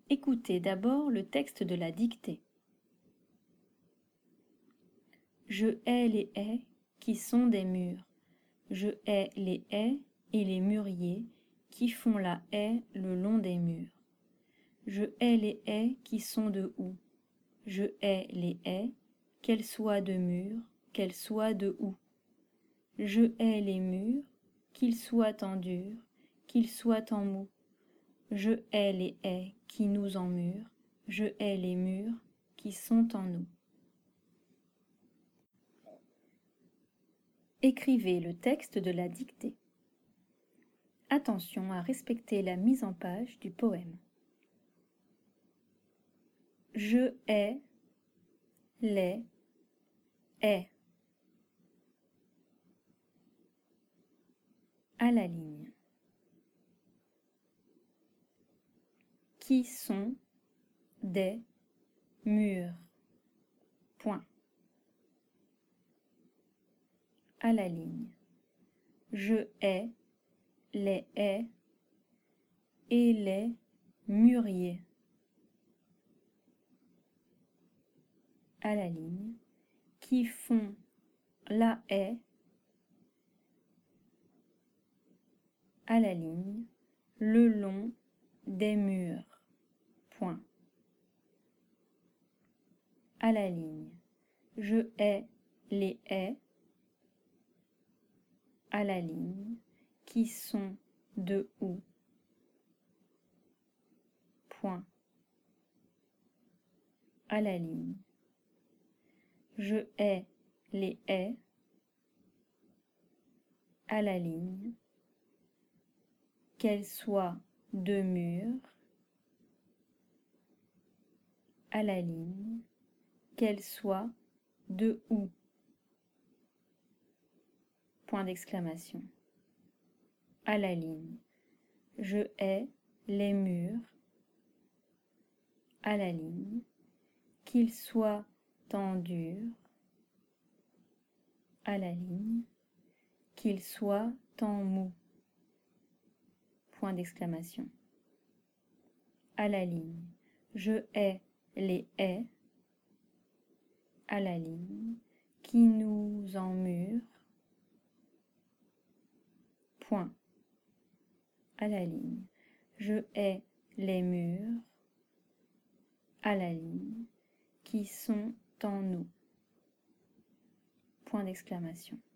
Écoutez d'abord le texte de la dictée. Je hais les haies qui sont des murs. Je hais les haies et les mûriers qui font la haie le long des murs. Je hais les haies qui sont de houx. Je hais les haies, qu'elles soient de murs, qu'elles soient de houx. Je hais les murs, qu'ils soient en dur, qu'ils soient en mou. Je hais les haies qui nous emmurent, je hais les murs qui sont en nous. Écrivez le texte de la dictée. Attention à respecter la mise en page du poème. Je hais les haies. À la ligne. Qui sont des murs. Point. À la ligne. Je hais les haies et les mûriers. À la ligne. Qui font la haie. À la ligne. Le long des murs. Point. À la ligne. Je hais les haies. À la ligne. Qui sont de houx. Point. À la ligne. Je hais les haies. À la ligne. Qu'elles soient de murs. À la ligne. Qu'elles soient de houx. Point d'exclamation. À la ligne. Je hais les murs. À la ligne. Qu'ils soient en dur. À la ligne. Qu'ils soient en mou. Point d'exclamation. À la ligne. Je hais les haies. À la ligne. Qui nous emmurent. Point. À la ligne. Je hais les murs. À la ligne. Qui sont en nous. Point d'exclamation.